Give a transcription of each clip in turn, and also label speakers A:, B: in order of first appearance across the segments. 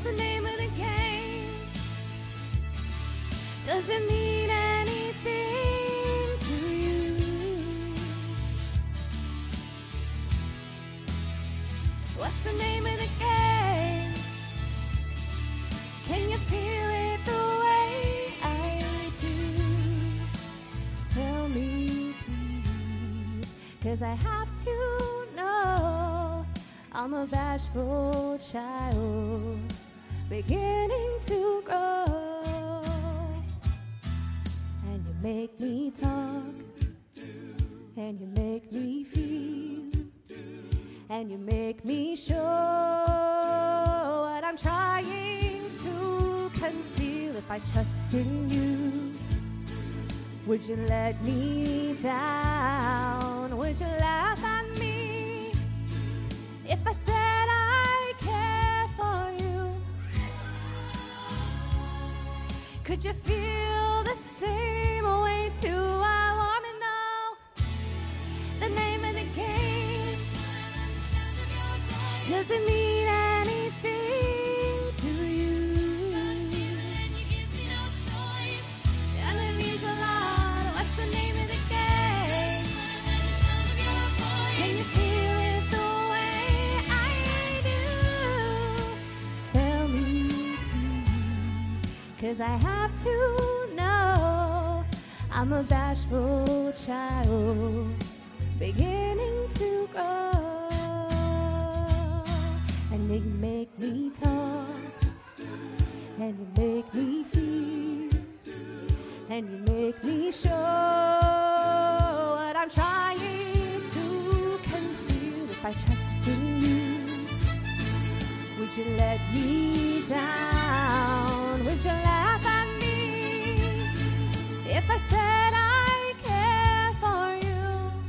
A: What's the name of the game? Does it mean anything to you? What's the name of the game? Can you feel it the way I do? Tell me, please, 'cause I have to know. I'm a bashful child beginning to grow, and you make me talk, and you make me feel, and you make me show what I'm trying to conceal. If I trust in you, would you let me down? Would you laugh at me if I said I care for you? Could you feel the same way too? I wanna know the name of the game. Does it mean anything to you? And it means a lot. What's the name of the game? Can you feel it the way I do? Tell me, please, 'cause I have to know. I'm a bashful child beginning to grow, and you make me talk, and you make me feel, and you make me show what I'm trying to conceal. If I trust in you, would you let me down? Would you laugh at me if I said I care for you?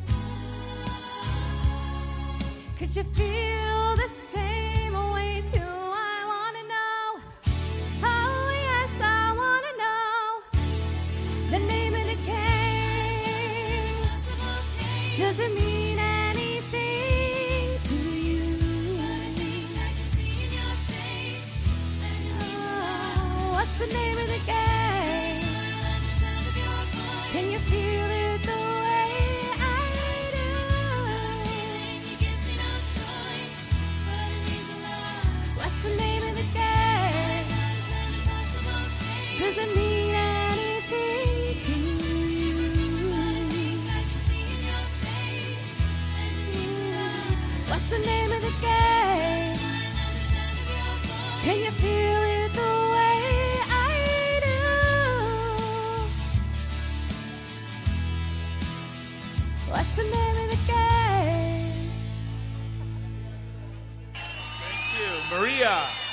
A: Could you feel the same way too? I wanna know. Oh yes, I wanna know the name of the game. Does it mean anything to you? Oh, what's the name of the game? Can you feel it the way I do? What's the name of the game? Does it mean anything to you? What's the name of the game? Can you feel it the way I do? What's the name of the game?
B: Thank you, Maria.